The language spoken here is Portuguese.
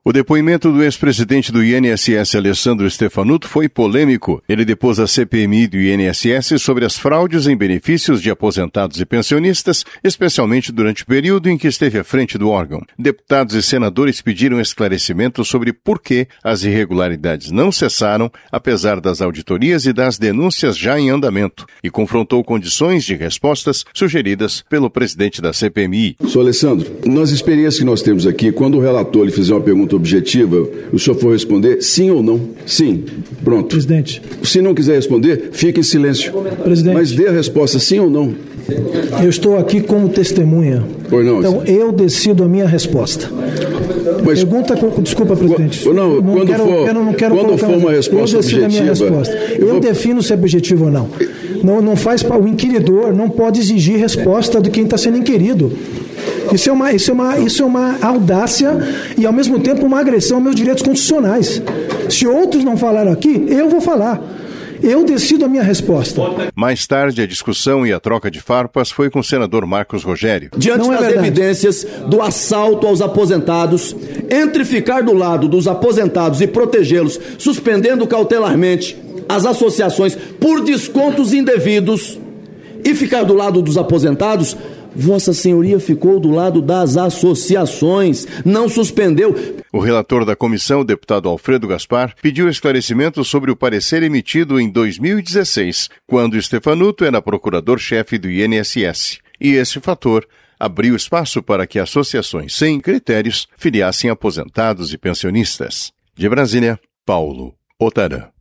O depoimento do ex-presidente do INSS, Alessandro Stefanuto, foi polêmico. Ele depôs a CPMI do INSS sobre as fraudes em benefícios de aposentados e pensionistas, especialmente durante o período em que esteve à frente do órgão. Deputados e senadores pediram esclarecimentos sobre por que as irregularidades não cessaram, apesar das auditorias e das denúncias já em andamento, e confrontou condições de respostas sugeridas pelo presidente da CPMI. Sr. Alessandro, nas experiências que nós temos aqui, quando o relator lhe fizer uma pergunta objetiva, o senhor for responder sim ou não? Sim. Pronto. Presidente. Se não quiser responder, fique em silêncio. Presidente. Mas dê a resposta sim ou não. Eu estou aqui como testemunha. Pois não. Então eu decido a minha resposta. Mas, pergunta, desculpa, presidente. Quando for uma resposta objetiva, a minha resposta. Eu defino se é objetivo ou não. Não faz para o inquiridor, não pode exigir resposta de quem está sendo inquirido. Isso é uma audácia e, ao mesmo tempo, uma agressão aos meus direitos constitucionais. Se outros não falaram aqui, eu vou falar. Eu decido a minha resposta. Mais tarde, a discussão e a troca de farpas foi com o senador Marcos Rogério. Diante das evidências do assalto aos aposentados, entre ficar do lado dos aposentados e protegê-los, suspendendo cautelarmente as associações por descontos indevidos, e ficar do lado dos aposentados, Vossa Senhoria ficou do lado das associações, não suspendeu. O relator da comissão, o deputado Alfredo Gaspar, pediu esclarecimentos sobre o parecer emitido em 2016, quando Stefanuto era procurador-chefe do INSS. E esse fator abriu espaço para que associações sem critérios filiassem aposentados e pensionistas. De Brasília, Paulo Otarã.